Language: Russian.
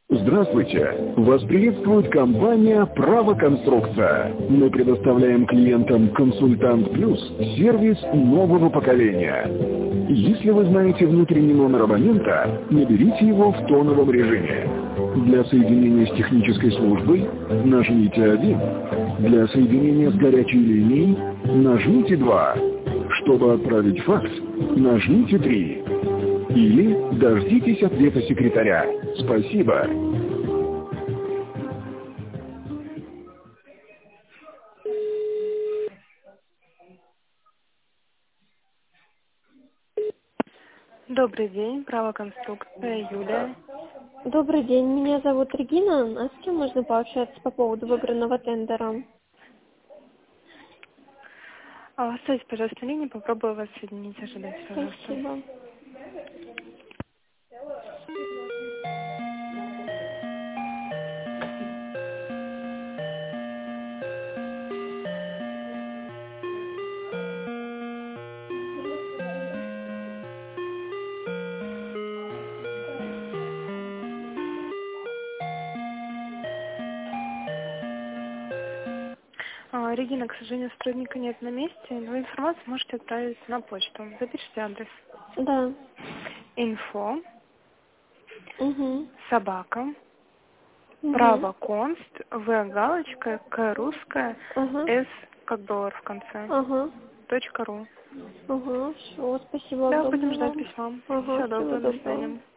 Здравствуйте! Вас приветствует компания «Правоконструкция». Мы предоставляем клиентам «Консультант Плюс» сервис нового поколения. Если вы знаете внутренний номер абонента, наберите его в тоновом режиме. Для соединения с технической службой нажмите 1. Для соединения с горячей линией нажмите 2. Чтобы отправить факс, нажмите 3. Или дождитесь ответа секретаря. Спасибо. Добрый день, правоконструкция, Юлия. Добрый день, меня зовут Регина. А с кем можно пообщаться по поводу выигранного тендера? Оставьте, пожалуйста, линию, попробую вас соединить. Ожидайте, пожалуйста. Спасибо. Регина, к сожалению, сотрудника нет на месте, но информацию можете отправить на почту. Запишите адрес. Да. Info, Угу. собака, Угу. правоконст, В галочка, К русская, Ага. С как доллар в конце, Ага. .ру. Ага. Все, спасибо Да, будем огромное ждать вам. письма. Ага, Всего всего доброго, до доброго. свидания.